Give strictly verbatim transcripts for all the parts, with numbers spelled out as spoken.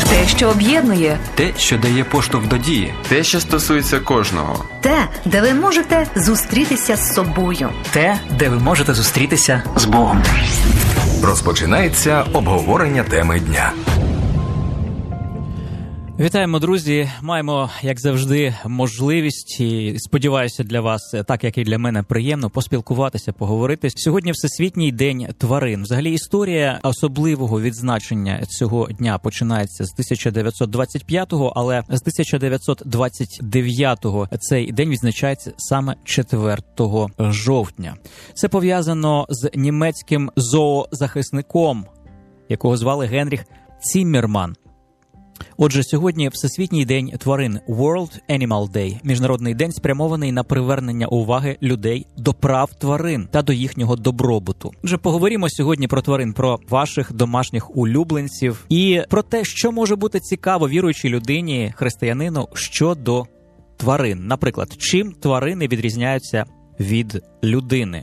Те, що об'єднує. Те, що дає поштовх до дії. Те, що стосується кожного. Те, де ви можете зустрітися з собою. Те, де ви можете зустрітися з Богом. Розпочинається обговорення теми дня. Вітаємо, друзі! Маємо, як завжди, можливість, і сподіваюся, для вас, так як і для мене, приємно поспілкуватися, поговорити. Сьогодні Всесвітній день тварин. Взагалі, історія особливого відзначення цього дня починається з тисяча дев'ятсот двадцять п'ятого, але з тисяча дев'ятсот двадцять дев'ятого цей день відзначається саме четвертого жовтня. Це пов'язано з німецьким зоозахисником, якого звали Генріх Ціммерман. Отже, сьогодні Всесвітній день тварин – World Animal Day. Міжнародний день спрямований на привернення уваги людей до прав тварин та до їхнього добробуту. Отже, поговоримо сьогодні про тварин, про ваших домашніх улюбленців і про те, що може бути цікаво віруючій людині, християнину, щодо тварин. Наприклад, чим тварини відрізняються від людини?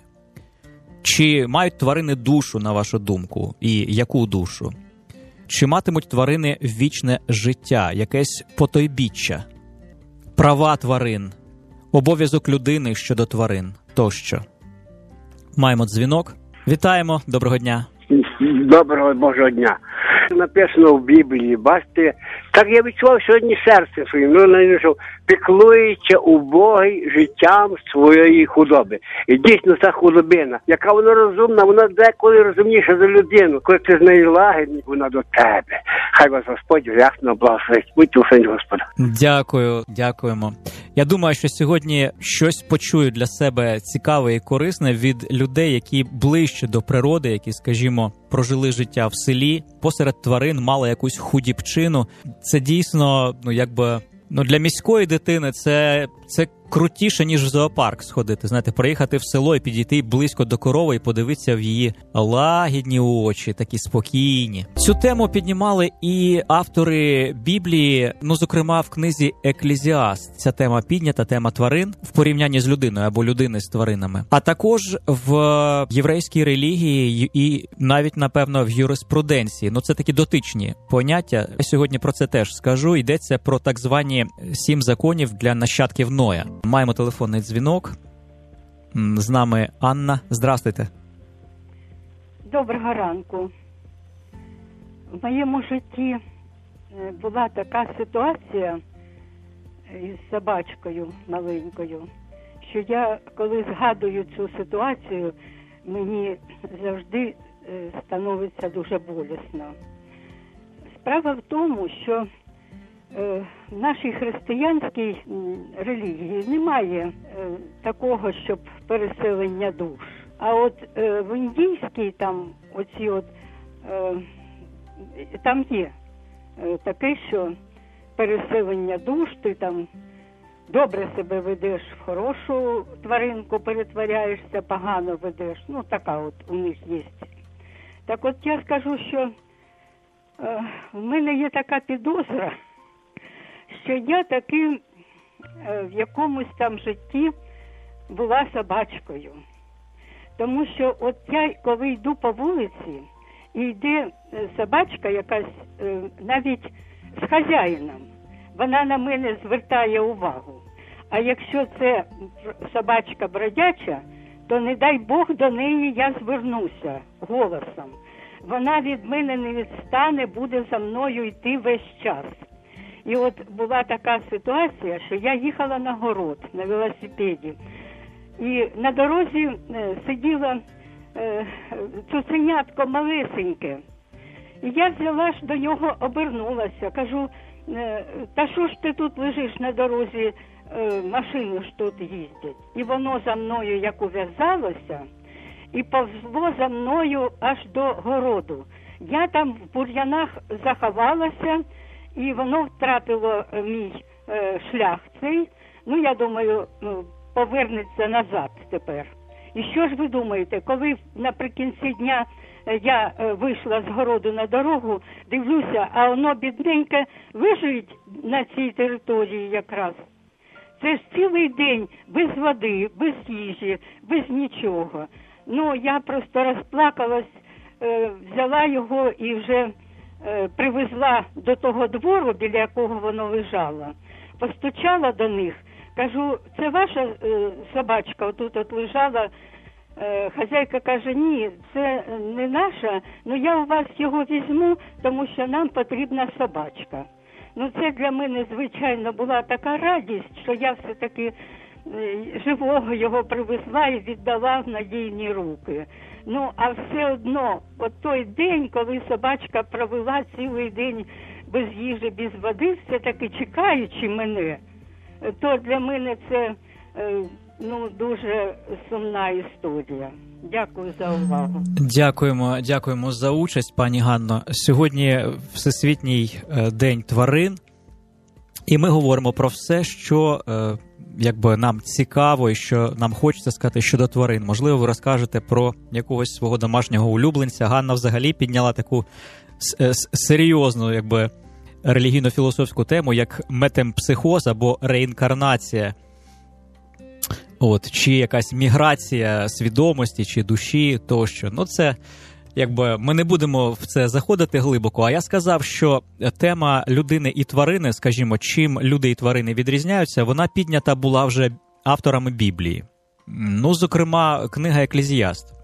Чи мають тварини душу, на вашу думку? І яку душу? Чи матимуть тварини вічне життя, якесь потойбіччя, права тварин, обов'язок людини щодо тварин тощо? Маємо дзвінок. Вітаємо. Доброго дня. Доброго Божого дня. Написано в Біблії, бачите, так я відчував сьогодні серце своїм, ну, що піклується убогий життям своєї худоби. І дійсно ця худобина, яка вона розумна, вона деколи розумніша за людину. Коли ти з нею лагідний, вона до тебе. Хай вас Господь рясно благословить. Будьте у сині Господа. Дякую, дякуємо. Я думаю, що сьогодні щось почую для себе цікаве і корисне від людей, які ближче до природи, які, скажімо, прожили життя в селі, посеред тварин мали якусь худібчину. Це дійсно, ну, якби, ну, для міської дитини це, це крутіше, ніж в зоопарк сходити. Знаєте, приїхати в село і підійти близько до корови і подивитися в її лагідні очі, такі спокійні. Цю тему піднімали і автори Біблії, ну, зокрема, в книзі «Еклезіаст». Ця тема піднята, тема тварин в порівнянні з людиною або людини з тваринами. А також в єврейській релігії і навіть, напевно, в юриспруденції. Ну, це такі дотичні поняття. Я сьогодні про це теж скажу. Йдеться про так звані сім законів для нащадків Ноя. Маємо телефонний дзвінок. З нами Анна. Здрастуйте. Доброго ранку. В моєму житті була така ситуація із собачкою маленькою, що я, коли згадую цю ситуацію, мені завжди становиться дуже болісно. Справа в тому, що в нашій християнській релігії немає е, такого, щоб переселення душ. А от е, в індійській там оці от е, там є е, таке, що переселення душ, ти там добре себе ведеш, в хорошу тваринку перетворяєшся, погано ведеш. Ну, така от у них є. Так от я скажу, що е, в мене є така підозра, що я таки е, в якомусь там житті була собачкою. Тому що от я, коли йду по вулиці, і йде собачка якась, е, навіть з хазяїном, вона на мене звертає увагу. А якщо це собачка бродяча, то не дай Бог до неї я звернуся голосом. Вона від мене не відстане, буде за мною йти весь час. І от була така ситуація, що я їхала на город на велосипеді. І на дорозі е, сиділо е, цуценятко малесеньке. І я взяла ж до нього, обернулася. Кажу, е, та що ж ти тут лежиш на дорозі, е, машини ж тут їздять. І воно за мною як ув'язалося, і повзло за мною аж до городу. Я там в бур'янах заховалася, і воно втратило мій е, шлях цей. Ну, я думаю, повернеться назад тепер. І що ж ви думаєте, коли наприкінці дня я е, вийшла з городу на дорогу, дивлюся, а воно бідненьке лежить на цій території якраз. Це ж цілий день без води, без їжі, без нічого. Ну, я просто розплакалась, е, взяла його і вже е, привезла до того двору, біля якого воно лежало, постучала до них, кажу, це ваша е, собачка, отут от лежала. Е, хазяйка каже, ні, це не наша, ну я у вас його візьму, тому що нам потрібна собачка. Ну це для мене, звичайно, була така радість, що я все-таки е, живого його привезла і віддала в надійні руки. Ну, а все одно, от той день, коли собачка провела цілий день без їжі, без води, все-таки чекаючи мене, то для мене це е, ну, дуже сумна історія. Дякую за увагу. Дякуємо, дякуємо за участь, пані Ганно. Сьогодні Всесвітній день тварин, і ми говоримо про все, що е, якби нам цікаво і що нам хочеться сказати щодо тварин. Можливо, ви розкажете про якогось свого домашнього улюбленця. Ганна взагалі підняла таку серйозну, якби, релігійно-філософську тему, як метемпсихоз або реінкарнація. От, чи якась міграція свідомості, чи душі, тощо. Ну, це, якби, ми не будемо в це заходити глибоко, а я сказав, що тема людини і тварини, скажімо, чим люди і тварини відрізняються, вона піднята була вже авторами Біблії. Ну, зокрема, книга Еклезіаст.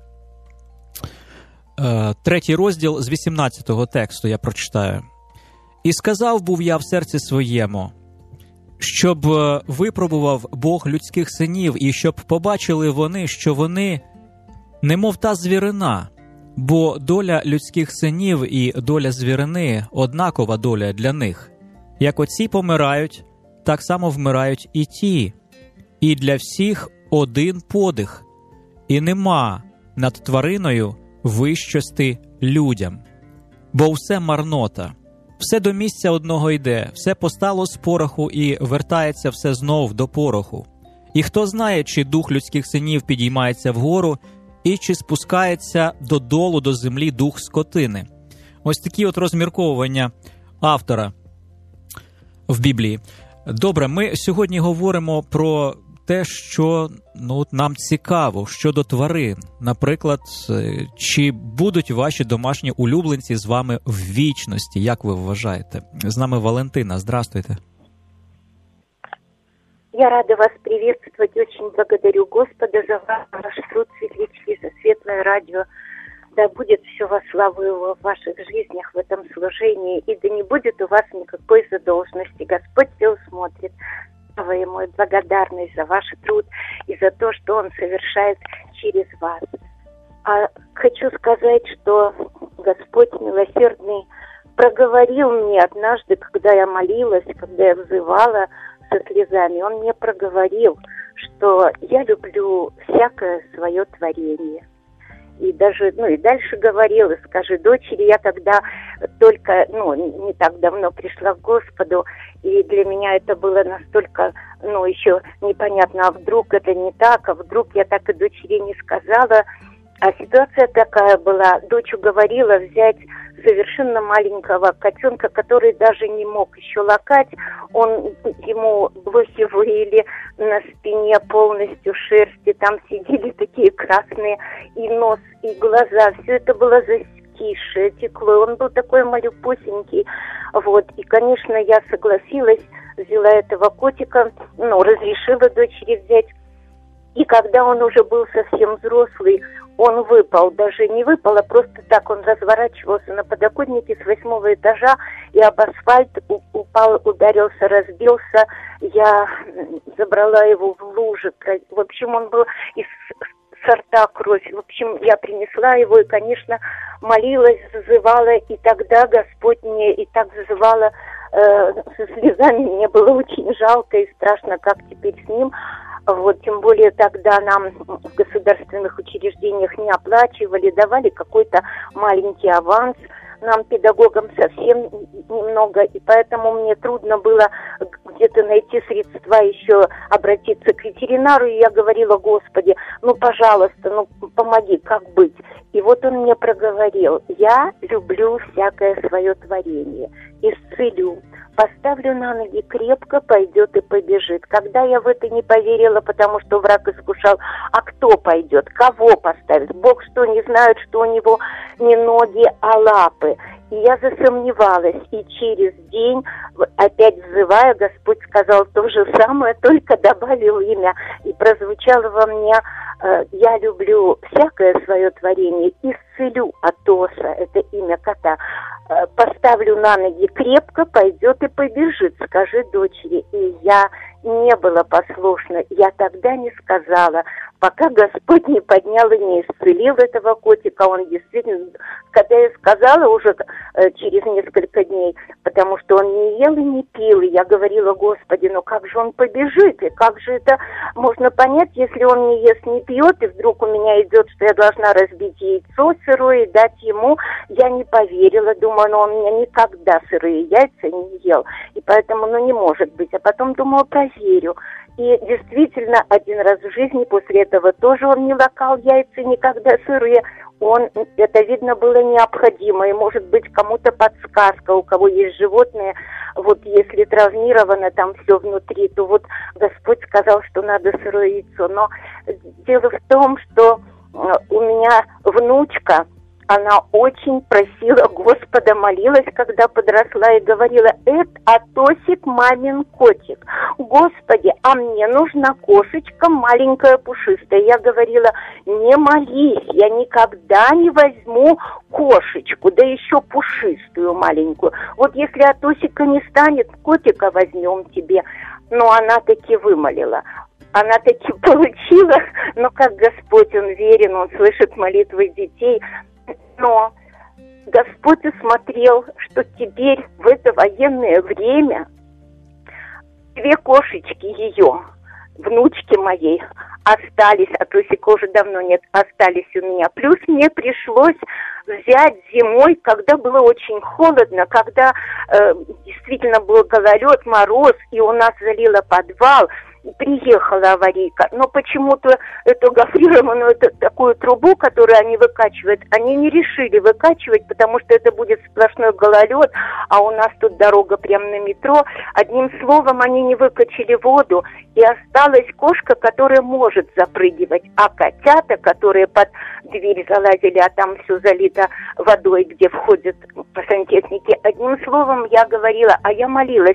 Третій розділ з вісімнадцятого тексту я прочитаю. «І сказав був я в серці своєму, щоб випробував Бог людських синів, і щоб побачили вони, що вони немов та звірина, бо доля людських синів і доля звірини – однакова доля для них. Як оці помирають, так само вмирають і ті, і для всіх один подих, і нема над твариною вищости людям, бо все марнота». Все до місця одного йде, все постало з пороху і вертається все знов до пороху. І хто знає, чи дух людських синів підіймається вгору, і чи спускається додолу до землі дух скотини. Ось такі от розмірковування автора в Біблії. Добре, ми сьогодні говоримо про те, що, ну, нам цікаво щодо тварин. Наприклад, чи будуть ваші домашні улюбленці з вами в вічності, як ви вважаєте? З нами Валентина, здравствуйте. Я рада вас приветствовать, очень благодарю Господа за ваш труд светлячки, за светлое радио. Да будет все во славу Его в ваших жизнях в этом служении, и да не будет у вас никакой задолженности. Господь все усмотрит. Ему благодарность за ваш труд и за то, что Он совершает через вас. А хочу сказать, что Господь милосердный проговорил мне однажды, когда я молилась, когда я взывала со слезами, Он мне проговорил, что я люблю всякое свое творение. И даже, ну и дальше говорил, и скажи дочери, я тогда только, ну, не так давно пришла к Господу, и для меня это было настолько, ну, еще непонятно, а вдруг это не так, а вдруг я так и дочери не сказала. А ситуация такая была, дочь уговорила взять совершенно маленького котенка, который даже не мог еще лакать, он, ему блохи выели на спине полностью шерсти, там сидели такие красные, и нос, и глаза, все это было закисшее, текло, он был такой малюпусенький, вот, и, конечно, я согласилась, взяла этого котика, ну, разрешила дочери взять. И когда он уже был совсем взрослый, он выпал, даже не выпал, а просто так он разворачивался на подоконнике с восьмого этажа и об асфальт упал, ударился, разбился. Я забрала его в луже. В общем, он был из со рта кровь. В общем, я принесла его и, конечно, молилась, зазывала, и тогда Господь мне и так зазывала э, со слезами. Мне было очень жалко и страшно, как теперь с ним. Вот, тем более тогда нам в государственных учреждениях не оплачивали, давали какой-то маленький аванс, нам, педагогам, совсем немного, и поэтому мне трудно было где-то найти средства еще обратиться к ветеринару, и я говорила: Господи, ну, пожалуйста, ну, помоги, как быть? И вот он мне проговорил: я люблю всякое свое творение, исцелю, поставлю на ноги крепко, пойдет и побежит. Когда я в это не поверила, потому что враг искушал, а кто пойдет, кого поставит? Бог что, не знает, что у него не ноги, а лапы? И я засомневалась, и через день, опять взывая, Господь сказал то же самое, только добавил имя. И прозвучало во мне: я люблю всякое свое творение, исцелю Атоса, это имя кота. Поставлю на ноги крепко, пойдет и побежит, скажи дочери. И я не была послушна, я тогда не сказала, пока Господь не поднял и не исцелил этого котика. Он действительно, когда я сказала уже э, через несколько дней, потому что он не ел и не пил, и я говорила: Господи, ну как же он побежит, и как же это можно понять, если он не ест, не пьет, и вдруг у меня идет, что я должна разбить яйцо сырое и дать ему. Я не поверила, думаю, ну он у меня никогда сырые яйца не ел, и поэтому, ну не может быть. А потом думала, проверю. И действительно, один раз в жизни после этого тоже он не лакал яйца никогда сырые. Он, это, видно, было необходимо. И, может быть, кому-то подсказка, у кого есть животные, вот если травмировано там все внутри, то вот Господь сказал, что надо сырое яйцо. Но дело в том, что у меня внучка, она очень просила Господа, молилась, когда подросла, и говорила: это Атосик, мамин котик. Господи, а мне нужна кошечка маленькая, пушистая. Я говорила: не молись, я никогда не возьму кошечку, да еще пушистую маленькую. Вот если Атосика не станет, котика возьмем тебе. Но она таки вымолила. Она таки получила, но как Господь, Он верен, Он слышит молитвы детей. Но Господь усмотрел, что теперь в это военное время две кошечки ее, внучки моей, остались, а Тосика уже давно нет, остались у меня. Плюс мне пришлось взять зимой, когда было очень холодно, когда э, действительно был гололед, мороз, и у нас залило подвал. Приехала аварийка, но почему-то эту гофрированную эту, такую трубу, которую они выкачивают, они не решили выкачивать, потому что это будет сплошной гололед, а у нас тут дорога прямо на метро. Одним словом, они не выкачали воду, и осталась кошка, которая может запрыгивать, а котята, которые под дверь залазили, а там все залито водой, где входят сантехники. Одним словом, я говорила, а я молилась,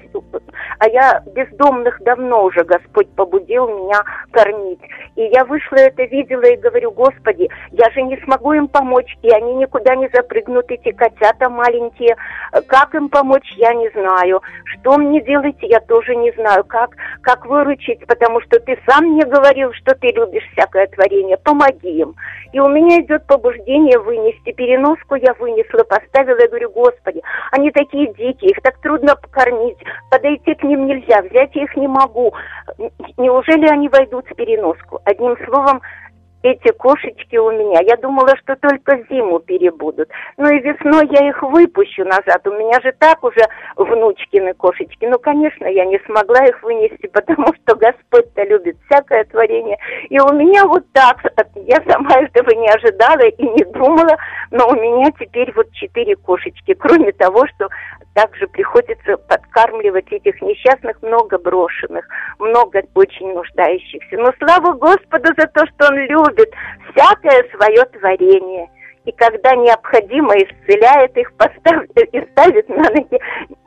а я бездомных давно уже Господь побудил меня кормить. И я вышла, это видела и говорю: Господи, я же не смогу им помочь, и они никуда не запрыгнут, эти котята маленькие. Как им помочь, я не знаю. Что мне делать, я тоже не знаю. Как, как выручить, потому что ты сам мне говорил, что ты любишь всякое творение. Помоги им. И у меня идет побуждение вынести. Переноску я вынесла, поставила, и говорю: Господи, они такие дикие, их так трудно покормить, подойти к ним нельзя, взять я их не могу. Неужели они войдут в переноску? Одним словом, эти кошечки у меня, я думала, что только зиму перебудут. Ну и весной я их выпущу назад. У меня же так уже внучкины кошечки. Ну, конечно, я не смогла их вынести, потому что Господь-то любит всякое творение. И у меня вот так, я сама этого не ожидала и не думала, но у меня теперь вот четыре кошечки. Кроме того, что также приходится подкармливать этих несчастных, много брошенных, много очень нуждающихся. Но слава Господу за то, что Он любит всякое свое творение. И когда необходимо, исцеляет их, поставит и ставит на ноги,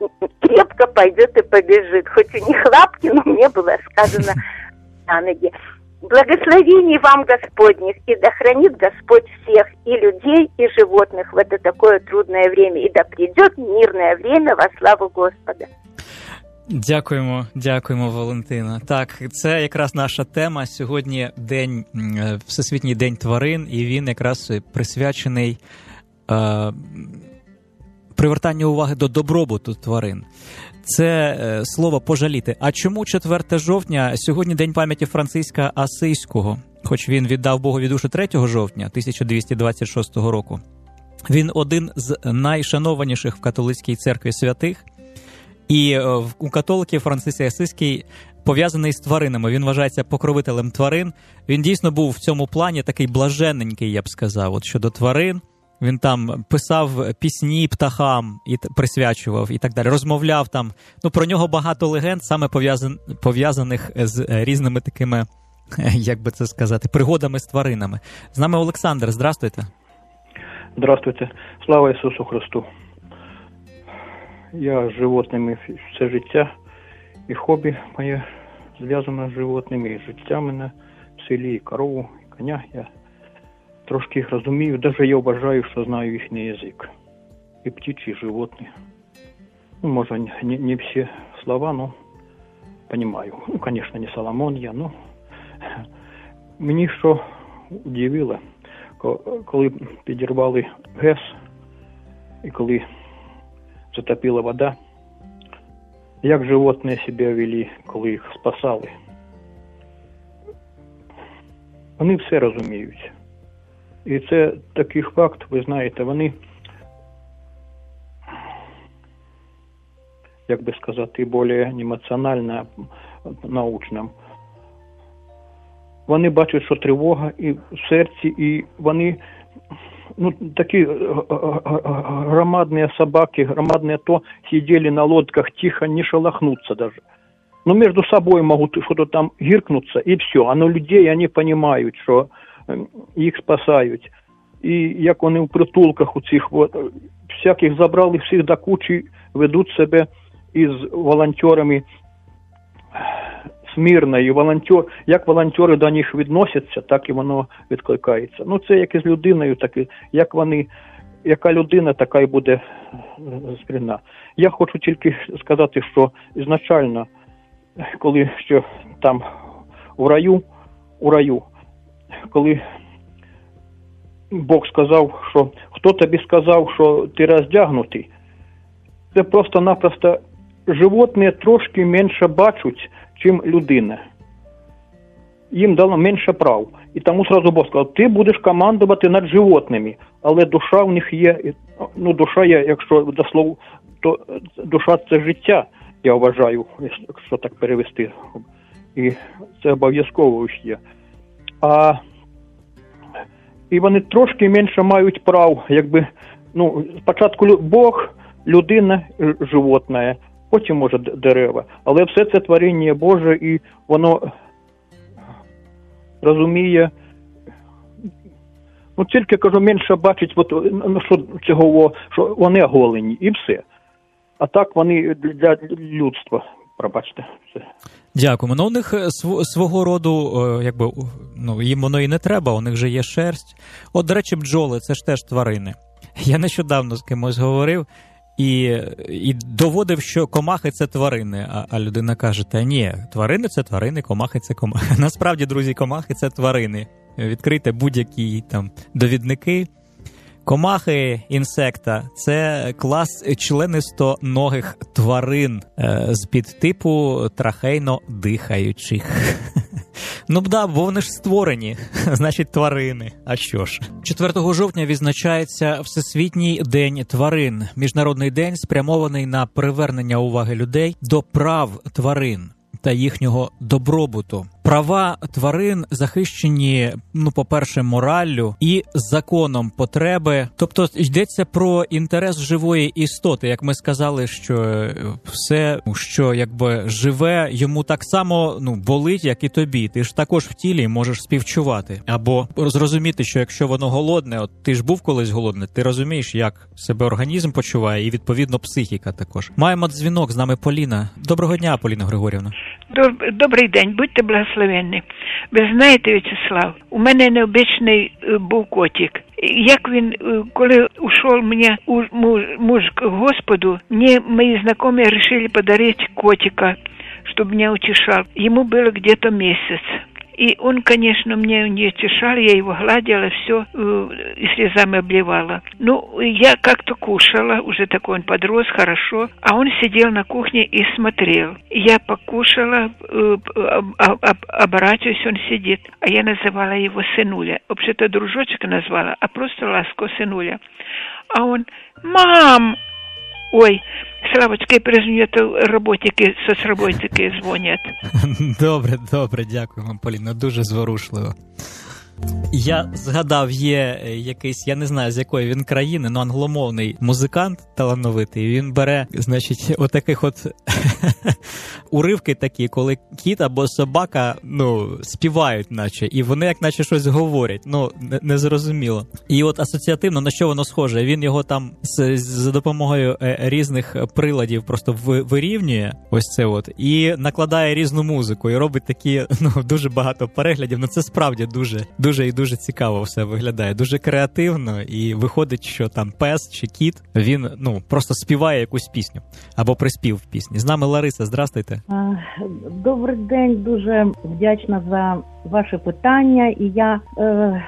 крепко пойдет и побежит. Хоть у них лапки, но мне было сказано на ноги. Благословений вам, Господних, и да хранит Господь всех, и людей, и животных в это такое трудное время, и да придет мирное время во славу Господа. Дякуємо, дякуємо, Валентина. Так, це якраз наша тема. Сьогодні день, Всесвітній день тварин, і він якраз присвячений е, привертанню уваги до добробуту тварин. Це е, слово «пожаліти». А чому четверте жовтня? Сьогодні День пам'яті Франциска Асийського, хоч він віддав Богові душу третього жовтня тисяча двісті двадцять шостого року. Він один з найшанованіших в католицькій церкві святих. І у католиків Франциск Асийський пов'язаний з тваринами. Він вважається покровителем тварин. Він дійсно був в цьому плані такий блаженненький, я б сказав, от щодо тварин. Він там писав пісні птахам і присвячував і так далі. Розмовляв там. Ну, про нього багато легенд, саме пов'язан, пов'язаних з різними такими, як би це сказати, пригодами з тваринами. З нами Олександр. Здравствуйте. Здравствуйте. Слава Ісусу Христу. Я з животними все життя, і хобі моє зв'язано з животними, і життя мене в селі, і корову, і коня. Я трошки їх розумію, навіть я вважаю, що знаю їхній язик. І птичі, і животні. Ну, може, не, не всі слова, но понимаю. Ну, звісно, не Соломон я, но мені що удивило, коли підірвали ГЕС, і коли затопила вода, як животні себе вели, коли їх спасали. Вони все розуміють. І це такий факт, ви знаєте, вони, як би сказати, більш емоціонально, научно. Вони бачать, що тривога і в серці, і вони, ну, такі громадні собаки, громадні то, сиділи на лодках тихо, не шелохнуться даже. Ну, между собой могут что-то там гиркнуться, и все. А на людей они понимают, що їх спасають. І як вони в притулках у цих, от, всяких забрали всіх до кучі, ведуть себе із волонтерами смирно. І волонтер, як волонтери до них відносяться, так і воно відкликається. Ну, це як із людиною, так і як вони, яка людина, така і буде сприйняна. Я хочу тільки сказати, що ізначально, коли ще там у раю, у раю, коли Бог сказав, що хто тобі сказав, що ти роздягнутий, це просто-напросто животні трошки менше бачать, чим людина. Їм дало менше прав. І тому сразу Бог сказав, ти будеш командувати над животними, але душа в них є, ну душа є, якщо дословно, то душа це життя, я вважаю, якщо так перевести. І це обов'язково є. А і вони трошки менше мають прав, якби, ну, спочатку Бог, людина, животне, потім, може, дерева. Але все це творіння Боже, і воно розуміє, ну, тільки, кажу, менше бачить, от, ну, що, цього, що вони оголені, і все. А так вони для людства, пробачте, все. Дякуємо. Ну, у них св- свого роду, якби, ну, їм воно і не треба, у них же є шерсть. От, до речі, бджоли, це ж теж тварини. Я нещодавно з кимось говорив і, і доводив, що комахи – це тварини, а, а людина каже, та ні, тварини – це тварини, комахи – це комахи. Насправді, друзі, комахи – це тварини. Відкрийте будь-які там довідники. Комахи, інсекта – це клас членистоногих тварин е, з підтипу трахейно-дихаючих. Ну б да, бо вони ж створені, значить тварини. А що ж? четвертого жовтня відзначається Всесвітній день тварин. Міжнародний день спрямований на привернення уваги людей до прав тварин та їхнього добробуту. Права тварин захищені, ну, по-перше, мораллю і законом потреби. Тобто йдеться про інтерес живої істоти. Як ми сказали, що все, що якби живе, йому так само, ну, болить, як і тобі. Ти ж також в тілі можеш співчувати. Або зрозуміти, що якщо воно голодне, от ти ж був колись голодний, ти розумієш, як себе організм почуває і, відповідно, психіка також. Маємо дзвінок, з нами Поліна. Доброго дня, Поліна Григорівна. Добрий день, будьте благословенні. Ви знаєте, В'ячеслав, у мене необичний був котик. Як він, коли ушел мене муж, муж к Господу, мне мои знакомые решили подарить котика, чтобы меня утешал. Ему было где-то месяц. И он, конечно, мне не утешал, я его гладила, все, и слезами обливала. Ну, я как-то кушала, уже такой он подрос, хорошо, а он сидел на кухне и смотрел. Я покушала, оборачиваюсь, он сидит, а я называла его сынуля. Вообще-то дружочек назвала, а просто ласко сынуля. А он, мам! Ой, Славочка, я перезвоню, то роботники, соцработники дзвонять. Добре, добре, дякую вам, Поліна, дуже зворушливо. Я згадав, є якийсь, я не знаю, з якої він країни, але англомовний музикант талановитий. Він бере, значить, отаких от уривки такі, коли кіт або собака, ну, співають наче, і вони як наче щось говорять, ну, незрозуміло. І от асоціативно, на що воно схоже? Він його там з, за допомогою різних приладів просто вирівнює, ось це от, і накладає різну музику, і робить такі, ну, дуже багато переглядів. Ну, це справді дуже, дуже і дуже цікаво все виглядає. Дуже креативно, і виходить, що там пес чи кіт, він, ну, просто співає якусь пісню або приспів в пісні. З нами Лариса, здрастуйте. Добрий день, дуже вдячна за ваше питання, і я е,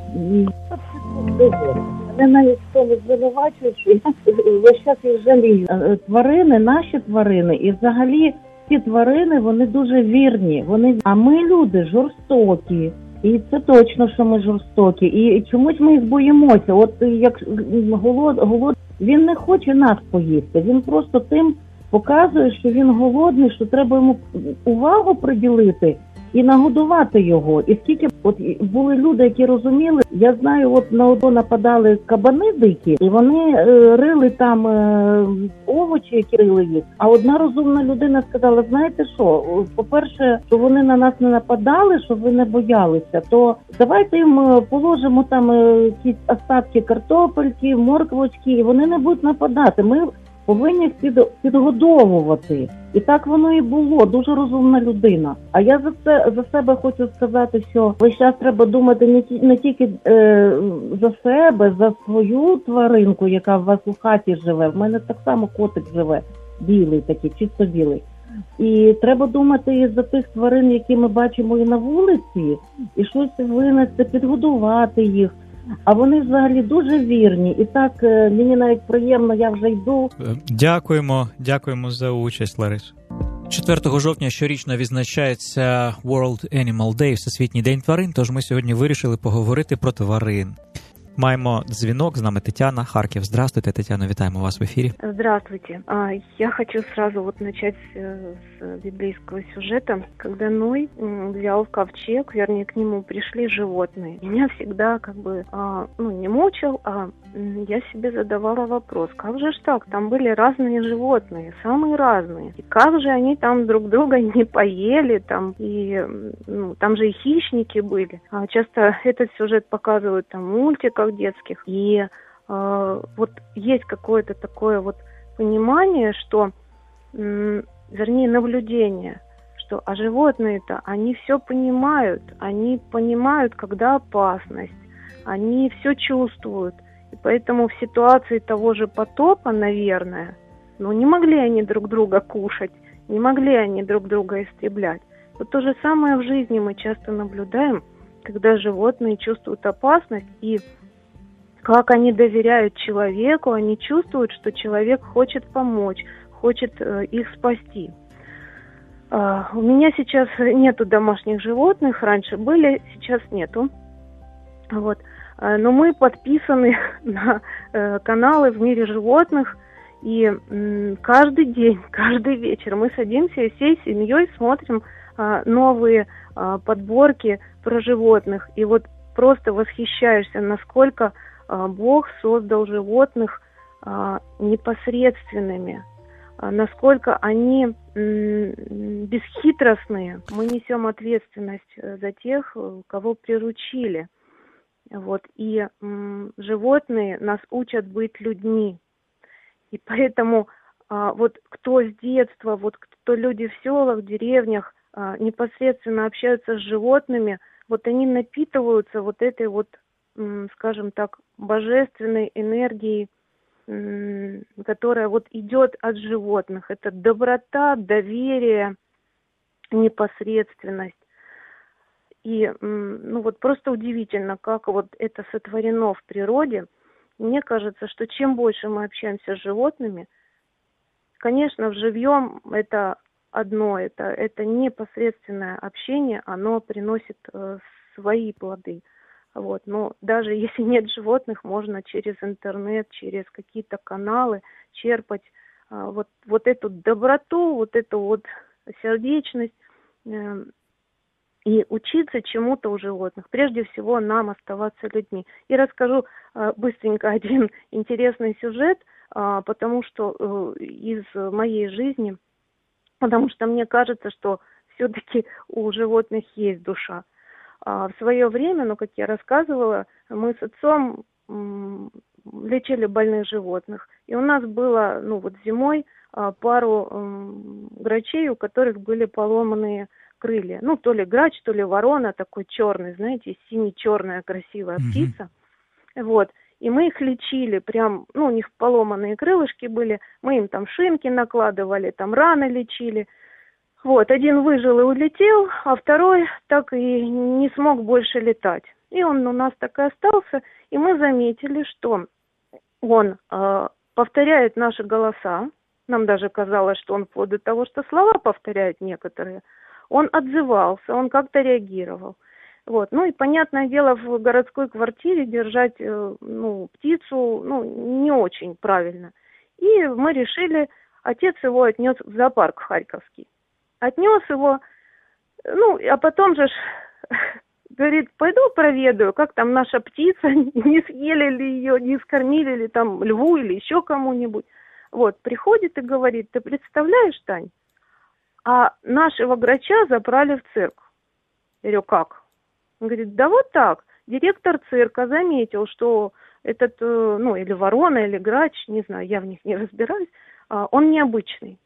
мене навіть в тому звинувачує, що я весь час їх жалію. Тварини, наші тварини, і взагалі ці тварини, вони дуже вірні, вони, а ми люди жорстокі. І це точно, що ми жорстокі. І чомусь ми їх боїмося. От як голод, голод, він не хоче нас поїсти. Він просто тим показує, що він голодний, що треба йому увагу приділити і нагодувати його. І скільки от були люди, які розуміли, я знаю, от на одно нападали кабани дикі, і вони е, рили там е, овочі, які рили їх. А одна розумна людина сказала, знаєте що, по-перше, що вони на нас не нападали, щоб ви не боялися, то давайте їм положимо там е, якісь остатки картопельки, морквочки, і вони не будуть нападати. Ми повинні їх під, підгодовувати. І так воно і було. Дуже розумна людина. А я за це за себе хочу сказати, що весь час треба думати не, ті, не тільки е, за себе, за свою тваринку, яка в вас у хаті живе. В мене так само котик живе, білий такий, чисто білий. І треба думати і за тих тварин, які ми бачимо і на вулиці, і щось винести, підгодувати їх. А вони взагалі дуже вірні. І так, мені навіть приємно, я вже йду. Дякуємо, дякуємо за участь, Ларисо. четвертого жовтня щорічно відзначається World Animal Day, Всесвітній день тварин, тож ми сьогодні вирішили поговорити про тварин. Маємо дзвінок, з нами Тетяна, Харків. Здравствуйте, Тетяна, вітаємо вас в ефире. Здравствуйте. Я хочу сразу вот начать с библейского сюжета, когда Ной взял ковчег, вернее, к нему пришли животные. Меня всегда как бы, ну, не мучил, а я себе задавала вопрос, как же ж так, там были разные животные, самые разные. И как же они там друг друга не поели, там, и, ну, там же и хищники были. Часто этот сюжет показывают там в мультиках детских. И э, вот есть какое-то такое вот понимание, что, м, вернее, наблюдение, что а животные-то, они все понимают, они понимают, когда опасность, они все чувствуют. И поэтому в ситуации того же потопа, наверное, ну не могли они друг друга кушать, не могли они друг друга истреблять. Вот то же самое в жизни мы часто наблюдаем, когда животные чувствуют опасность, и как они доверяют человеку, они чувствуют, что человек хочет помочь, хочет э, их спасти. Э, у меня сейчас нету домашних животных, раньше были, сейчас нету. Вот. Э, но мы подписаны на э, каналы в мире животных, и э, каждый день, каждый вечер мы садимся и всей семьей смотрим э, новые э, подборки про животных. И вот просто восхищаешься, насколько Бог создал животных а, непосредственными, а, насколько они м, бесхитростные. Мы несем ответственность за тех, кого приручили. Вот. И м, животные нас учат быть людьми. И поэтому а, вот кто с детства, вот кто люди в селах, в деревнях а, непосредственно общаются с животными, вот они напитываются вот этой вот, скажем так, божественной энергией, которая вот идет от животных. Это доброта, доверие, непосредственность. И, ну вот просто удивительно, как вот это сотворено в природе. Мне кажется, что чем больше мы общаемся с животными, конечно, живьем это одно, это, это непосредственное общение, оно приносит э, свои плоды. Вот. Но даже если нет животных, можно через интернет, через какие-то каналы черпать а, вот, вот эту доброту, вот эту вот сердечность. Э, и учиться чему-то у животных. Прежде всего, нам оставаться людьми. И расскажу э, быстренько один интересный сюжет, э, потому что э, из моей жизни, потому что мне кажется, что все-таки у животных есть душа. А в свое время, ну, как я рассказывала, мы с отцом м, лечили больных животных. И у нас было, ну, вот зимой а, пару м, грачей, у которых были поломанные крылья. Ну, то ли грач, то ли ворона, такой черный, знаете, сине-черная красивая mm-hmm. птица. Вот. И мы их лечили, прям, ну, у них поломанные крылышки были, мы им там шинки накладывали, там раны лечили. Вот, один выжил и улетел, а второй так и не смог больше летать. И он у нас так и остался, и мы заметили, что он э, повторяет наши голоса. Нам даже казалось, что он вплоть до того, что слова повторяет некоторые. Он отзывался, он как-то реагировал. Вот. Ну и, понятное дело, в городской квартире держать э, ну, птицу ну, не очень правильно. И мы решили, отец его отнес в зоопарк Харьковский. Отнес его, ну, а потом же, говорит, пойду проведаю, как там наша птица, не съели ли ее, не скормили ли там льву или еще кому-нибудь. Вот, приходит и говорит, ты представляешь, Тань, а нашего грача забрали в цирк. Я говорю, как? Он говорит, да вот так. Директор цирка заметил, что этот, ну, или ворона, или грач, не знаю, я в них не разбираюсь, он необычный.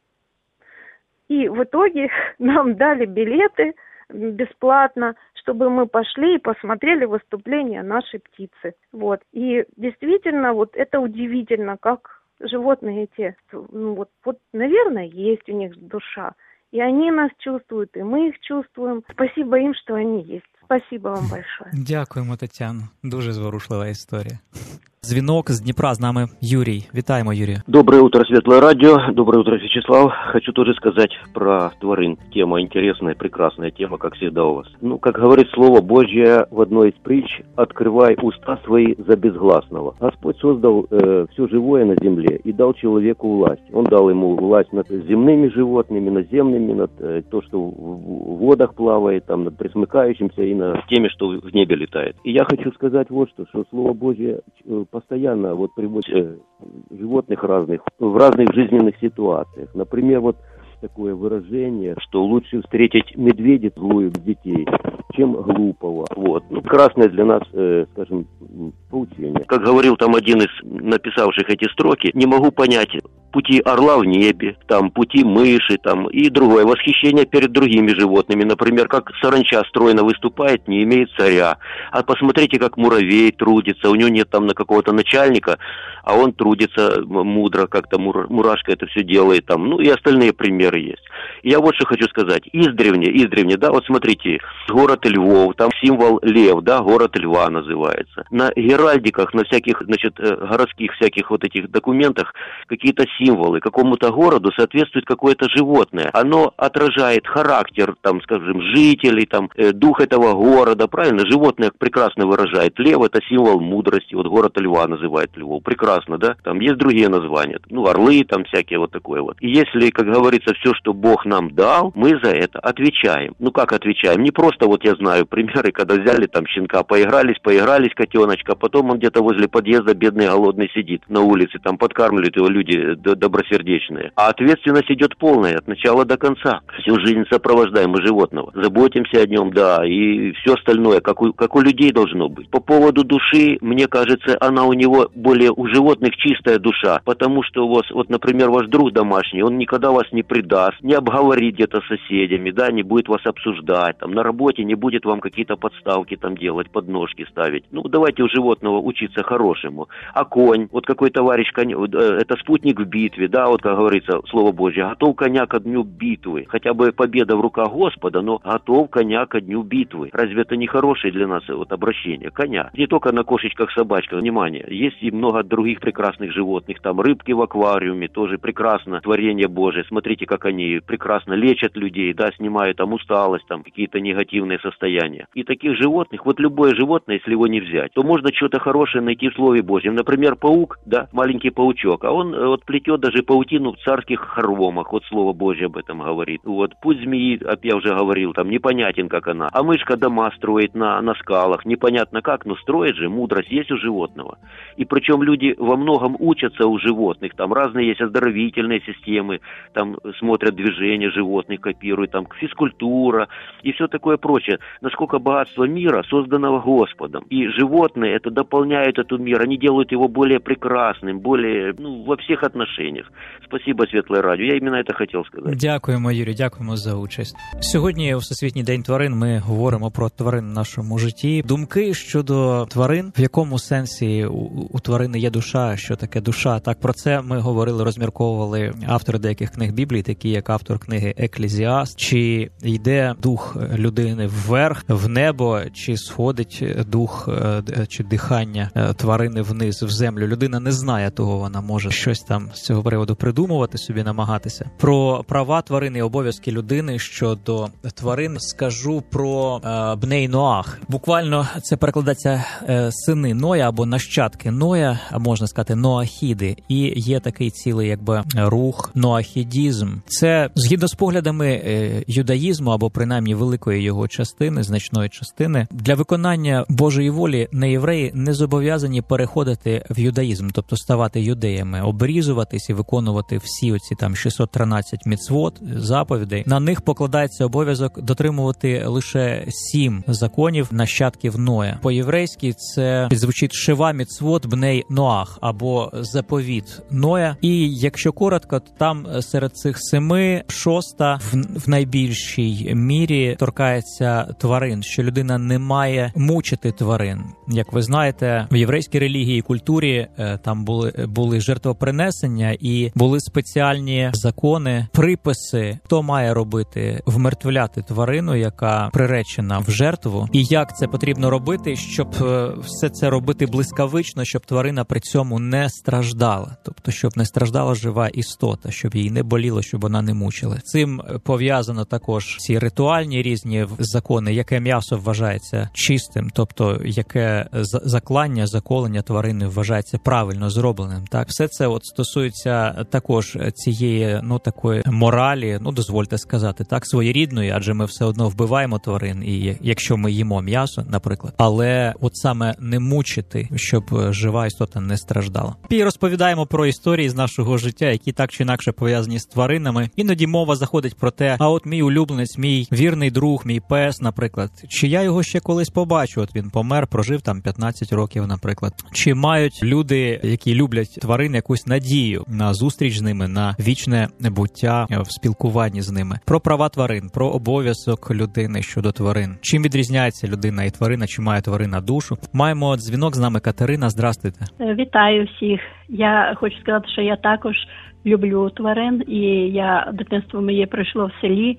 И в итоге нам дали билеты бесплатно, чтобы мы пошли и посмотрели выступление нашей птицы. Вот. И действительно, вот это удивительно, как животные эти, ну, вот, вот, наверное, есть у них душа. И они нас чувствуют, и мы их чувствуем. Спасибо им, что они есть. Спасибо вам большое. Дякуємо, Тетяно. Дуже зворушлива історія. Дзвінок з Дніпра, з нами Юрій. Вітаємо, Юрія. Доброе утро, Светлое радио. Доброе утро, Вячеслав. Хочу тоже сказать про тварин. Тема интересная, прекрасная тема, как всегда у вас. Ну, как говорит Слово Божье в одной из притч, «Открывай уста свои за безгласного». Господь создал э, все живое на земле и дал человеку власть. Он дал ему власть над земными животными, наземными, над э, то, что в водах плавает, там, над пресмыкающимся и над теми, что в небе летает. И я хочу сказать вот что, что Слово Божье э, постоянно вот приводит э, животных разных в разных жизненных ситуациях. Например, вот такое выражение, что лучше встретить медведя злую детей, чем глупого. Вот. Ну, красное для нас, э, скажем, поучение. Как говорил там один из написавших эти строки, не могу понять пути орла в небе, там пути мыши, там и другое. Восхищение перед другими животными. Например, как саранча стройно выступает, не имеет царя. А посмотрите, как муравей трудится. У него нет там на какого-то начальника, а он трудится мудро, как-то мур, мурашка это все делает там. Ну и остальные примеры есть. И я вот что хочу сказать. Издревне, издревне, да, вот смотрите, город Львов, там символ лев, да, город льва называется. На геральдиках, на всяких, значит, городских всяких вот этих документах какие-то символы. Какому-то городу соответствует какое-то животное. Оно отражает характер, там, скажем, жителей, там, э, дух этого города, правильно? Животное прекрасно выражает. Лев — это символ мудрости. Вот город льва называют Львов. Прекрасно, да? Там есть другие названия. Ну, орлы, там всякие вот такое вот. И если, как говорится, все, что Бог нам дал, мы за это отвечаем. Ну, как отвечаем? Не просто, вот я знаю примеры, когда взяли там щенка, поигрались, поигрались, котеночка, потом он где-то возле подъезда бедный, голодный сидит на улице, там подкармливают его люди добросердечные. А ответственность идет полная, от начала до конца. Всю жизнь сопровождаем мы животного. Заботимся о нем, да, и все остальное, как у, как у людей должно быть. По поводу души, мне кажется, она у него более, у животных чистая душа, потому что у вас, вот, например, ваш друг домашний, он никогда вас не предаст, не обговорит где-то с соседями, да, не будет вас обсуждать, там, на работе не будет вам какие-то подставки там делать, подножки ставить. Ну, давайте у животного учиться хорошему. А конь, вот какой товарищ конь, это спутник в битве, да, вот как говорится, Слово Божье, готов коня ко дню битвы. Хотя бы победа в руках Господа, но готов коня ко дню битвы. Разве это не хорошее для нас вот обращение? Коня. Не только на кошечках, собачках, внимание. Есть и много других прекрасных животных. Там рыбки в аквариуме, тоже прекрасно. Творение Божие. Смотрите, как они прекрасно лечат людей, да, снимают там усталость, там какие-то негативные состояния. И таких животных, вот любое животное, если его не взять, то можно что-то хорошее найти в Слове Божьем. Например, паук, да, маленький паучок, а он вот плетет плетет даже паутину в царских хоромах. Вот Слово Божье об этом говорит. Вот, пусть змеи, я уже говорил, там непонятен, как она. А мышка дома строит на, на скалах, непонятно как, но строит же, мудрость есть у животного. И причем люди во многом учатся у животных. Там разные есть оздоровительные системы, там смотрят движения животных, копируют, там физкультура и все такое прочее. Насколько богатство мира, созданного Господом. И животные это дополняют этот мир, они делают его более прекрасным, более, ну, во всех отношениях. Спасибо, Светлое Радіо. Я іменно це хотів сказати. Дякуємо, Юрій, дякуємо за участь. Сьогодні у Всесвітній день тварин ми говоримо про тварин в нашому житті. Думки щодо тварин, в якому сенсі у, у тварини є душа, що таке душа. Так, про це ми говорили, розмірковували автори деяких книг Біблії, такі як автор книги Еклезіаст. Чи йде дух людини вверх, в небо, чи сходить дух чи дихання тварини вниз, в землю. Людина не знає того, вона може щось там з цього приводу придумувати собі, намагатися. Про права тварини і обов'язки людини щодо тварин скажу про е, Бней Ноах. Буквально це перекладається е, сини Ноя або нащадки Ноя, а можна сказати ноахіди. І є такий цілий якби рух ноахідізм. Це згідно з поглядами е, юдаїзму або принаймні великої його частини, значної частини, для виконання Божої волі неєвреї не зобов'язані переходити в юдаїзм, тобто ставати юдеями, обрізуватись і виконувати всі оці там шістсот тринадцять міцвот, заповідей. На них покладається обов'язок дотримувати лише сім законів нащадків Ноя. По-єврейськи це звучить шива міцвот бней Ноах або заповіт Ноя. І якщо коротко, то там серед цих семи шоста в, в найбільшій мірі торкається тварин, що людина не має мучити тварин. Як ви знаєте, в єврейській релігії і культурі там були, були жертвопринесення і були спеціальні закони, приписи, хто має робити, вмертвляти тварину, яка приречена в жертву, і як це потрібно робити, щоб все це робити блискавично, щоб тварина при цьому не страждала. Тобто, щоб не страждала жива істота, щоб їй не боліло, щоб вона не мучила. Цим пов'язано також ці ритуальні різні закони, яке м'ясо вважається чистим, тобто яке заклання, заколення тварини вважається правильно зробленим. Так, все це от стосується також цієї, ну, такої моралі, ну, дозвольте сказати, так, своєрідної, адже ми все одно вбиваємо тварин, і якщо ми їмо м'ясо, наприклад, але от саме не мучити, щоб жива істота не страждала. І розповідаємо про історії з нашого життя, які так чи інакше пов'язані з тваринами. Іноді мова заходить про те, а от мій улюбленець, мій вірний друг, мій пес, наприклад, чи я його ще колись побачу, от він помер, прожив там п'ятнадцять років, наприклад. Чи мають люди, які люблять тварин, якусь надію на зустріч з ними, на вічне буття в спілкуванні з ними? Про права тварин, про обов'язок людини щодо тварин. Чим відрізняється людина і тварина, чи має тварина душу? Маємо дзвінок з нами. Катерина, здрастуйте. Вітаю всіх. Я хочу сказати, що я також люблю тварин, і я дитинство моє пройшло в селі,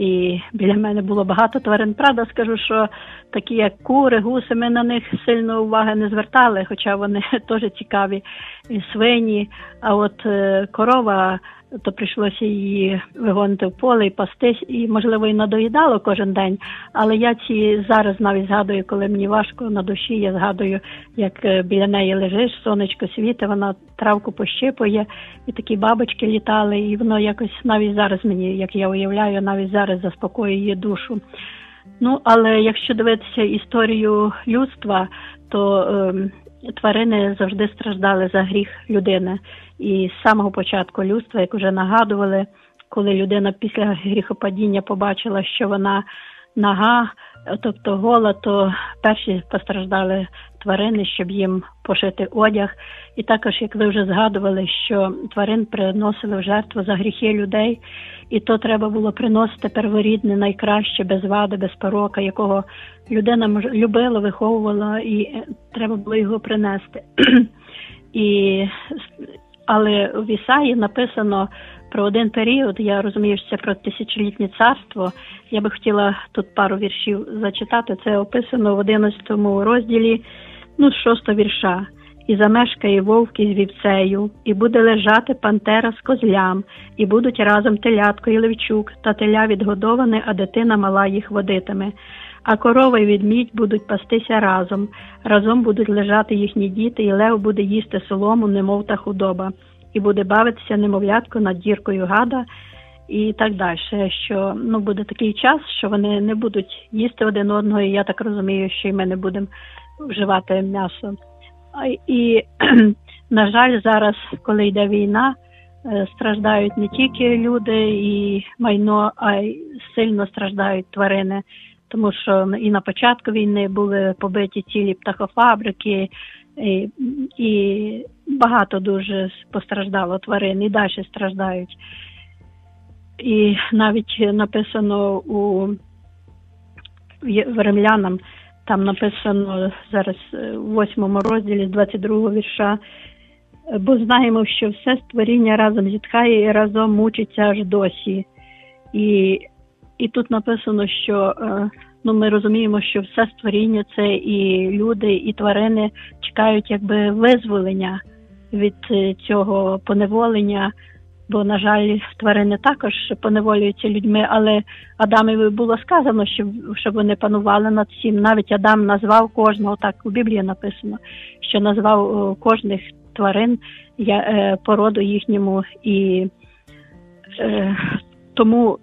і біля мене було багато тварин. Правда, скажу, що такі як кури, гуси, ми на них сильно уваги не звертали, хоча вони теж цікаві, і свині. А от е, корова, то прийшлося її вигонити в поле і пастись, і, можливо, і надоїдало кожен день. Але я ці зараз навіть згадую, коли мені важко на душі, я згадую, як біля неї лежиш, сонечко світить, вона травку пощипує, і такі бабочки літали, і воно якось навіть зараз мені, як я уявляю, навіть зараз заспокоює її душу. Ну, але якщо дивитися історію людства, то е, тварини завжди страждали за гріх людини. І з самого початку людства, як вже нагадували, коли людина після гріхопадіння побачила, що вона нага, тобто гола, то перші постраждали тварини, щоб їм пошити одяг. І також, як ви вже згадували, що тварин приносили в жертву за гріхи людей, і то треба було приносити перворідне, найкраще, без вади, без порока, якого людина любила, виховувала, і треба було його принести. І, але в Ісаї написано про один період, я розумію, що це про тисячолітнє царство. Я би хотіла тут пару віршів зачитати. Це описано в одинадцятому розділі, ну, з шостого вірша. «І замешкає вовк із вівцею, і буде лежати пантера з козлям, і будуть разом телятко і левчук, та теля відгодоване, а дитина мала їх водитиме. А корова і ведмідь будуть пастися разом, разом будуть лежати їхні діти, і лев буде їсти солому, немов та худоба. і буде бавитися немовлятко над діркою гада і так далі. Що ну, буде такий час, що вони не будуть їсти один одного, і я так розумію, що і ми не будемо вживати м'ясо. І, на жаль, зараз, коли йде війна, страждають не тільки люди і майно, а й сильно страждають тварини. Тому що і на початку війни були побиті цілі птахофабрики, і, і багато дуже постраждало тварин, і далі страждають. І навіть написано у в Римлянам, там написано зараз у восьмому розділі з двадцять другого вірша, бо знаємо, що все створіння разом зітхає і разом мучиться аж досі. І, і тут написано, що ну, ми розуміємо, що все створіння – це і люди, і тварини чекають якби визволення від цього поневолення, бо, на жаль, тварини також поневолюються людьми, але Адамові було сказано, щоб, щоб вони панували над всім. Навіть Адам назвав кожного, так у Біблії написано, що назвав кожних тварин породу їхньому. І е, тому,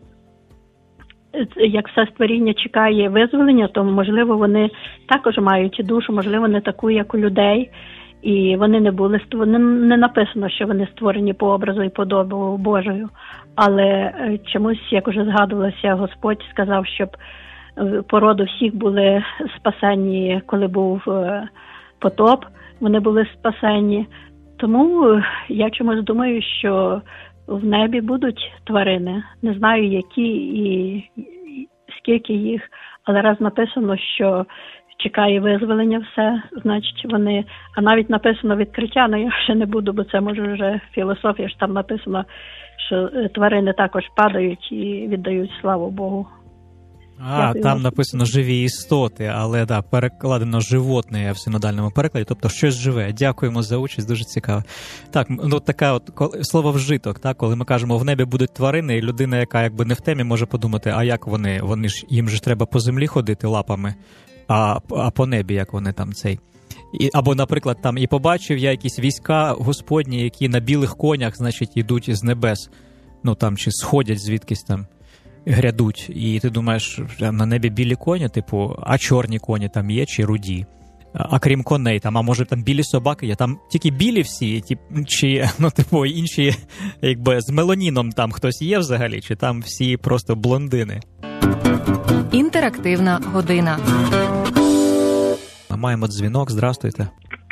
як все створіння чекає визволення, то, можливо, вони також мають душу, можливо, не таку, як у людей. І вони не були створені, не написано, що вони створені по образу і подобу Божою. Але чомусь, як уже згадувалося, Господь сказав, щоб породу всіх були спасені, коли був потоп, вони були спасені. Тому я чомусь думаю, що в небі будуть тварини. Не знаю, які і скільки їх, але раз написано, що чекає визволення все, значить вони, а навіть написано відкриття, але я ще не буду, бо це може вже філософія, ж там написано, що тварини також падають і віддають славу Богу. А, Дякую. Там написано живі істоти, але да, перекладено животне в синодальному перекладі, тобто щось живе. Дякуємо за участь, дуже цікаво. Так, ну така от слово вжиток, так, коли ми кажемо в небі будуть тварини, і людина, яка якби не в темі, може подумати, а як вони, вони ж їм же треба по землі ходити лапами. А, а по небі, як вони там цей. І, або, наприклад, там і побачив я якісь війська господні, які на білих конях, значить, йдуть з небес. Ну, там, чи сходять звідкись там, грядуть. І ти думаєш, на небі білі коні, типу, а чорні коні там є, чи руді? А крім коней, там, а може там білі собаки є? Там тільки білі всі, ті, чи, ну, типу, інші, якби, з меланіном там хтось є взагалі, чи там всі просто блондини? Інтерактивна година. Маємо дзвінок. Здравствуйте.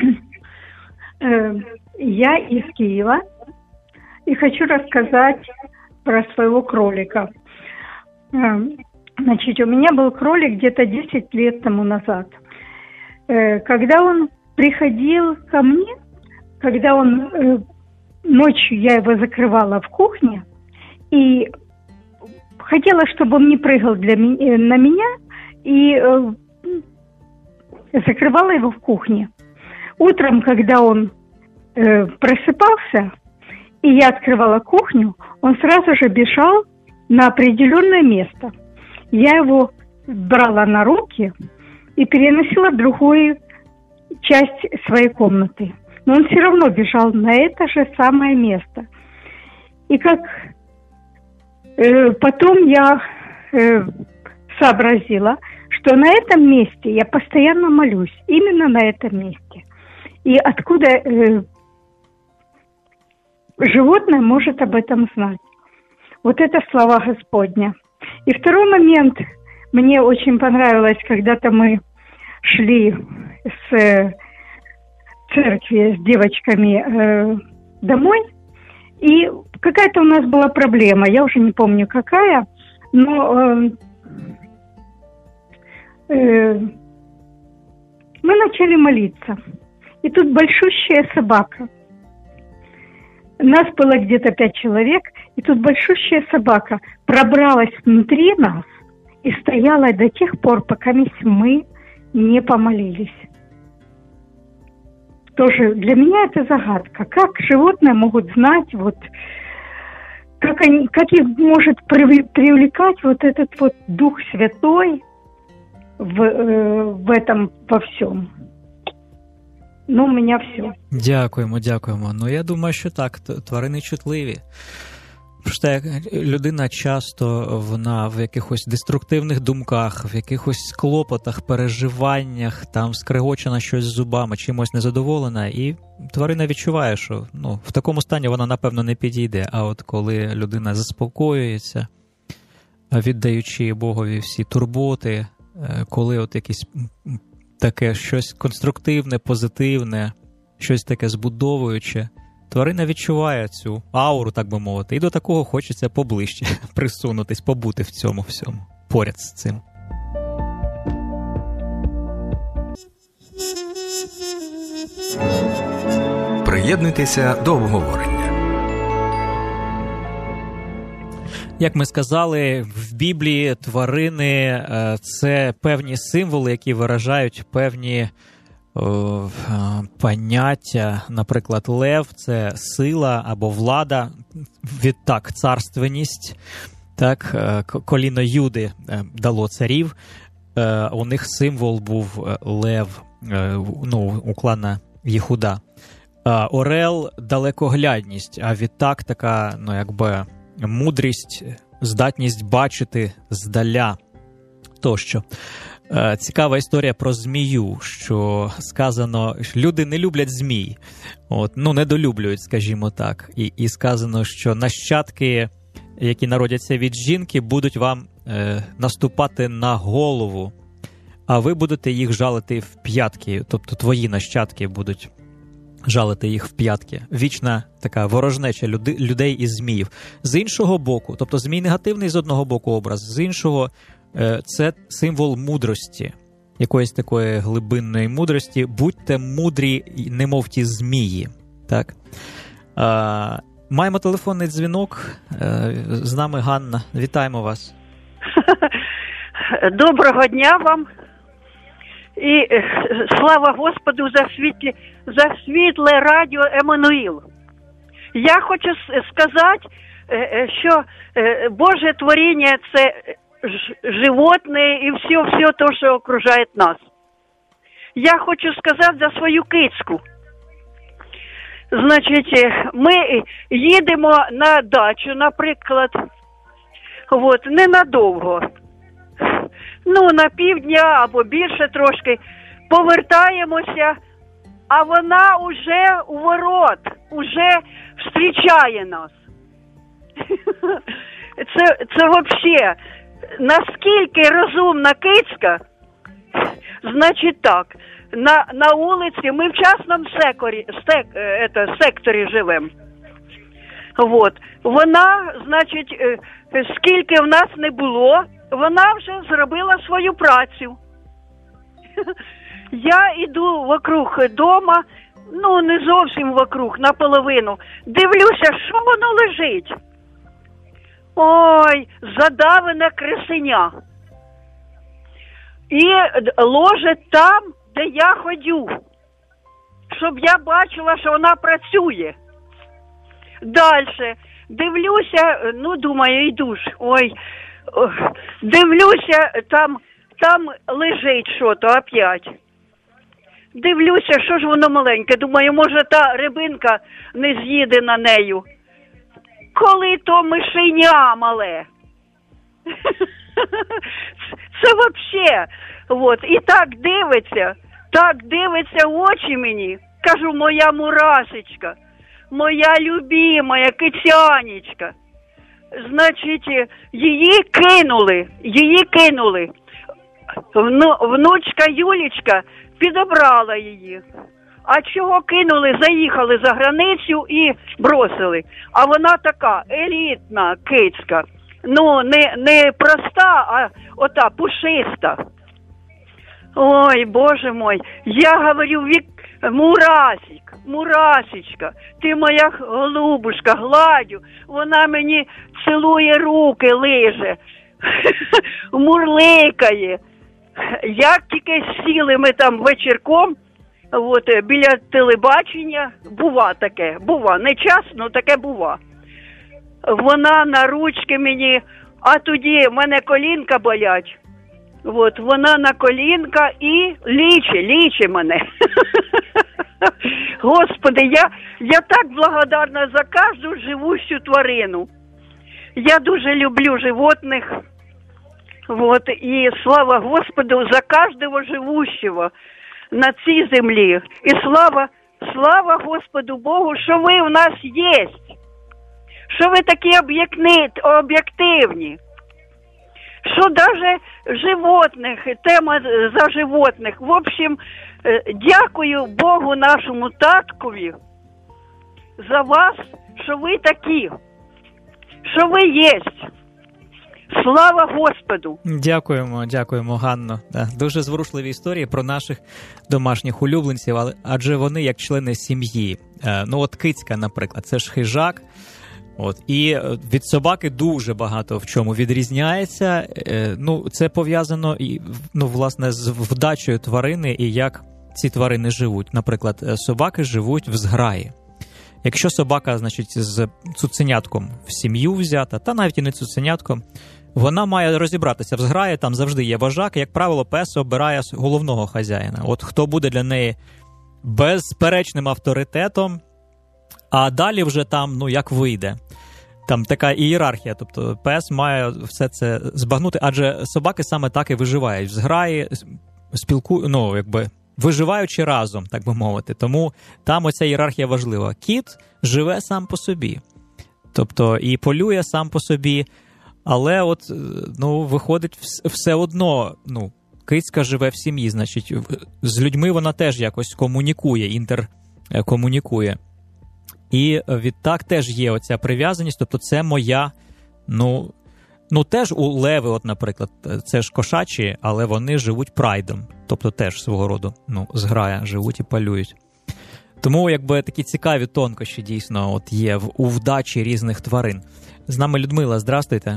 Я из Киева и хочу рассказать про своего кролика. Значит, у меня был кролик где-то десять лет тому назад. Когда он приходил ко мне, когда он ночью я его закрывала в кухне и хотела, чтобы он не прыгал для меня, на меня, и э, закрывала его в кухне. Утром, когда он э, просыпался, и я открывала кухню, он сразу же бежал на определенное место. Я его брала на руки и переносила в другую часть своей комнаты. Но он все равно бежал на это же самое место. И как потом я э, сообразила, что на этом месте я постоянно молюсь, именно на этом месте. И откуда э, животное может об этом знать? Вот это слова Господня. И второй момент, мне очень понравилось, когда-то мы шли с э, церкви с девочками э, домой, и какая-то у нас была проблема, я уже не помню какая, но э, э, мы начали молиться. И тут большущая собака. Нас было где-то пять человек, и тут большущая собака пробралась внутри нас и стояла до тех пор, пока мы не помолились. Тоже для меня это загадка. Как животные могут знать, вот, как, они, как их может привлекать вот этот вот Дух Святой в, э, в этом во всем. Ну, у меня все. Дякуємо, дякуємо. Ну, я думаю, що так, тварини чутливі. Просто людина часто вона в якихось деструктивних думках, в якихось клопотах, переживаннях, там скрегочена щось з зубами, чимось незадоволена, і тварина відчуває, що ну, в такому стані вона, напевно, не підійде. А от коли людина заспокоюється, віддаючи Богові всі турботи, коли от якесь таке щось конструктивне, позитивне, щось таке збудовуюче, тварина відчуває цю ауру, так би мовити, і до такого хочеться поближче присунутись, побути в цьому всьому, поряд з цим. Приєднуйтеся до обговорення. Як ми сказали, в Біблії тварини – це певні символи, які виражають певні о, поняття. Наприклад, лев – це сила або влада, відтак царственність. Так, коліно Юди дало царів. У них символ був лев, ну, у клана Єхуда. Орел – далекоглядність, а відтак така, ну, якби, мудрість, здатність бачити здаля тощо. Цікава історія про змію, що сказано, що люди не люблять змій, от, ну, недолюблюють, скажімо так. І, і сказано, що нащадки, які народяться від жінки, будуть вам е, наступати на голову, а ви будете їх жалити в п'ятки, тобто твої нащадки будуть жалити їх в п'ятки. Вічна така ворожнеча люди, людей і зміїв. З іншого боку, тобто змій негативний з одного боку образ, з іншого е, це символ мудрості, якоїсь такої глибинної мудрості. Будьте мудрі, немов ті змії. Так? Е, маємо телефонний дзвінок. Е, з нами Ганна. Вітаємо вас. Доброго дня вам. І слава Господу за світлі, за світле радіо Еммануїл. Я хочу сказати, що Боже творіння – це животне і все, все те, що окружає нас. Я хочу сказати за свою кицьку. Значить, ми їдемо на дачу, наприклад, от, ненадовго. Ну, на півдня або більше трошки, повертаємося, а вона уже у ворот, уже зустрічає нас. Це, це взагалі, наскільки розумна кицька, значить так, на, на вулиці, ми в частному секторі, сек, это, секторі живемо. Вот. Вона, значить, скільки в нас не було, вона вже зробила свою працю. Я йду вокруг дома, ну не зовсім вокруг, наполовину. Дивлюся, що воно лежить. Ой, задавене крисеня. І ложить там, де я ходю. Щоб я бачила, що вона працює. Дальше. Дивлюся, ну думаю, йду ж, ой, дивлюся, там, там лежить що-то опять. Дивлюся, що ж воно маленьке. Думаю, може та рибинка не з'їде на нею. Коли то мишеня мале. Це взагалі. От. І так дивиться, так дивиться в очі мені. Кажу, моя мурашечка, моя любимая кицянечка. Значить, її кинули, її кинули. Вну, внучка Юлічка підобрала її. А чого кинули? Заїхали за границю і бросили. А вона така елітна кицька. Ну, не, не проста, а ота пушиста. Ой, Боже мой, я говорю, Вік... Мурасик, Мурасечка, ти моя голубушка, гладю, вона мені цілує руки, лиже, мурликає. Як тільки сіли ми там вечірком, от, біля телебачення, бува таке, бува, не часто, таке бува. Вона на ручки мені, а тоді в мене колінка болять. От, вона на колінка і ліче, ліче мене. Господи, я, я так благодарна за кожну живущу тварину. Я дуже люблю животних. Вот, и слава Господу за каждого живущего на цій землі. І слава, слава Господу Богу, що ви у нас є. Що ви такі об'єктивні. Що даже животних, тема за животних. В общем, дякую Богу нашому таткові за вас, що ви такі, що ви є. Слава Господу! Дякуємо, дякуємо, Ганно. Дуже зворушливі історії про наших домашніх улюбленців, але адже вони як члени сім'ї. Ну от кицька, наприклад, це ж хижак. От, і від собаки дуже багато в чому відрізняється. Ну, це пов'язано, ну, власне, з вдачею тварини і як ці тварини живуть. Наприклад, собаки живуть в зграї. Якщо собака, значить, з цуценятком в сім'ю взята, та навіть і не цуценятком, вона має розібратися в зграї, там завжди є вожак. Як правило, пес обирає головного хазяїна. От хто буде для неї безперечним авторитетом, а далі вже там, ну, як вийде. Там така ієрархія, тобто пес має все це збагнути, адже собаки саме так і виживають. В зграї спілку, ну, якби, виживаючи разом, так би мовити. Тому там оця ієрархія важлива. Кіт живе сам по собі. Тобто і полює сам по собі, але от, ну, виходить все одно, ну, кицька живе в сім'ї, значить, з людьми вона теж якось комунікує, інтеркомунікує. І відтак теж є оця прив'язаність, тобто це моя, ну, ну теж у леви, от, наприклад, це ж кошачі, але вони живуть прайдом, тобто теж свого роду, ну, зграя, живуть і полюють. Тому, якби, такі цікаві тонкощі дійсно от є в, у вдачі різних тварин. З нами Людмила, здрастуйте.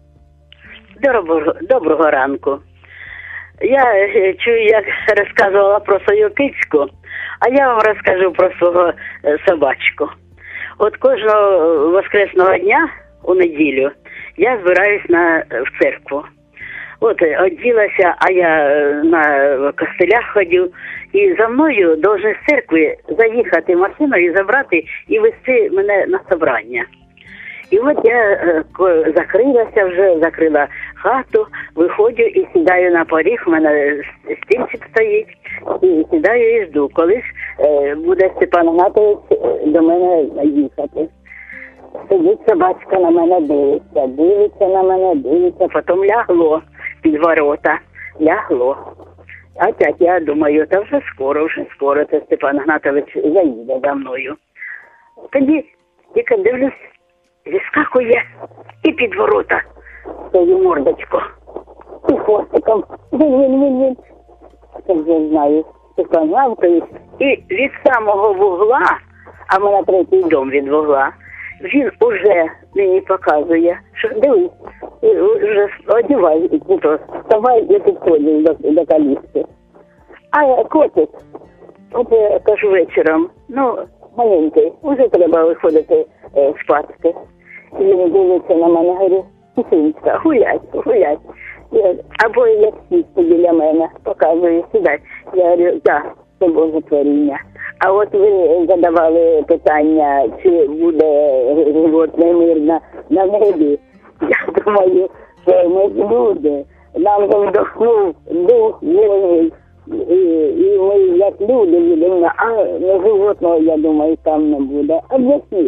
Доброго, доброго ранку. Я чую, як розказувала про свою кицьку, а я вам розкажу про свого собачку. От кожного воскресного дня у неділю я збираюсь на, в церкву. От оділася, а я на костелях ходив, і за мною должен з церкви заїхати машиною і забрати і везти мене на собрання. І от я закрилася вже, закрила хату, виходжу і сідаю на поріг, у мене стільчик стоїть, і сідаю і жду, коли ж е, буде Степан Гнатович до мене їхати. Сидить собачка, на мене дивиться, дивиться на мене, дивиться, потім лягло під ворота, лягло. А так я думаю, та вже скоро, вже скоро, це Степан Гнатович заїде за мною. Тоді тільки дивлюсь, вискакує і під ворота свою мордочку. І хвостиком. Він-він-він-він. Це вже знаю. Степан Гнатович. І від самого вугла, а в мене третій дом від вугла, він уже мені показує, що дивись, вже одягай, вставай і підходиш до, до калітки. А я котик, от я кажу вечором, ну, маленький, вже треба виходити е, спати. І він дивиться на мене, говорю, синочка, гулять, гулять. Я, або як сісти біля мене, показує, сідай. Я говорю, так, це Боже творіння. А от ви задавали питання, чи буде животне мирно на небі. Я думаю, що ми люди, нам же вдохнув дух вільний, і, і ми як люди будемо, а на животного, я думаю, там не буде. Об'ясніть,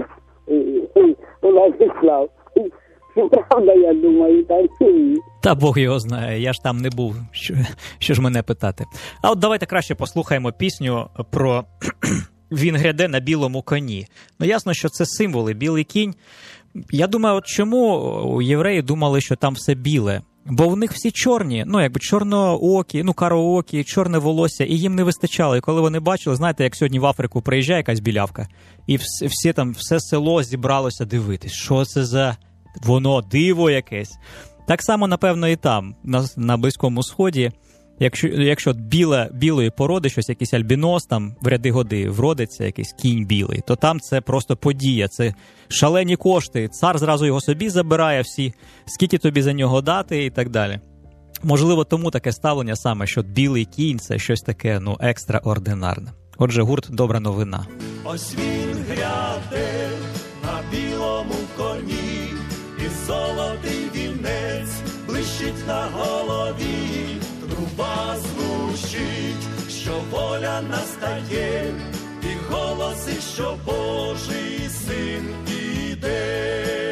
Владислав. Чи правда, я думаю, так чи ні? Та Бог його знає, я ж там не був, що, що ж мене питати. А от давайте краще послухаємо пісню про «Він гряде на білому коні». Ну, ясно, що це символи, білий кінь. Я думаю, от чому євреї думали, що там все біле? Бо в них всі чорні, ну, якби чорноокі, ну, кароокі, чорне волосся, і їм не вистачало. І коли вони бачили, знаєте, як сьогодні в Африку приїжджає якась білявка, і всі, всі там, все село зібралося дивитись, що це за воно, диво якесь. Так само, напевно, і там, на, на Близькому Сході, якщо, якщо біле, білої породи, щось, якийсь альбінос, там, в ряди годи вродиться, якийсь кінь білий, то там це просто подія, це шалені кошти, цар зразу його собі забирає, всі, скільки тобі за нього дати і так далі. Можливо, тому таке ставлення саме, що білий кінь – це щось таке, ну, екстраординарне. Отже, гурт «Добра новина». Ось він гряде на білому коні, і золотий вінець блищить на голові, труба звучить, що воля настає, і голоси, що Божий син іде.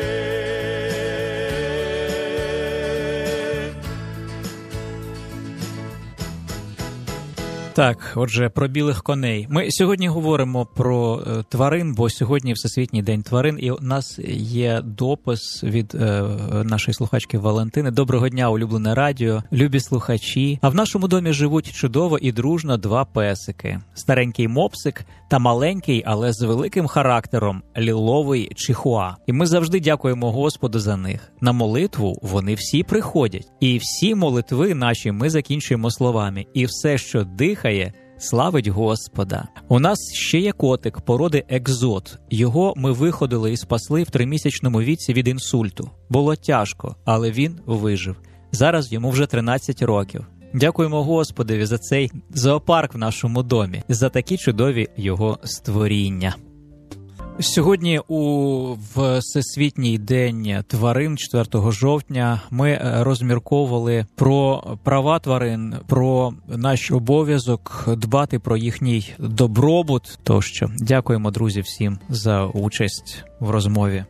Так, отже, про білих коней. Ми сьогодні говоримо про е, тварин, бо сьогодні Всесвітній день тварин, і у нас є допис від е, нашої слухачки Валентини. Доброго дня, улюблене радіо, любі слухачі. А в нашому домі живуть чудово і дружно два песики. Старенький мопсик та маленький, але з великим характером, ліловий чихуа. І ми завжди дякуємо Господу за них. На молитву вони всі приходять. І всі молитви наші ми закінчуємо словами. І все, що дихає, славить Господа. У нас ще є котик породи екзот. Його ми виходили і спасли в тримісячному віці від інсульту. Було тяжко, але він вижив. Зараз йому вже тринадцять років. Дякуємо Господові за цей зоопарк в нашому домі, за такі чудові його створіння. Сьогодні у Всесвітній день тварин, четвертого жовтня, ми розмірковували про права тварин, про наш обов'язок дбати про їхній добробут тощо. Дякуємо, друзі, всім за участь в розмові.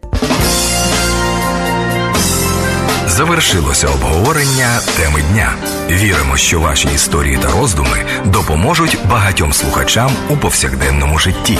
Завершилося обговорення теми дня. Віримо, що ваші історії та роздуми допоможуть багатьом слухачам у повсякденному житті.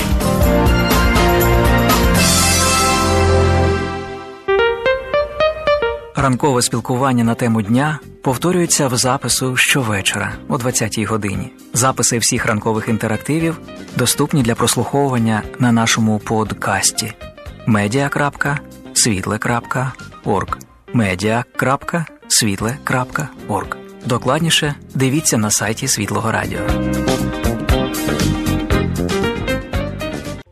Ранкове спілкування на тему дня повторюється в запису щовечора о двадцятій годині. Записи всіх ранкових інтерактивів доступні для прослуховування на нашому подкасті медіа крапка світле крапка орг. медіа крапка світле крапка орг. Докладніше дивіться на сайті Світлого Радіо.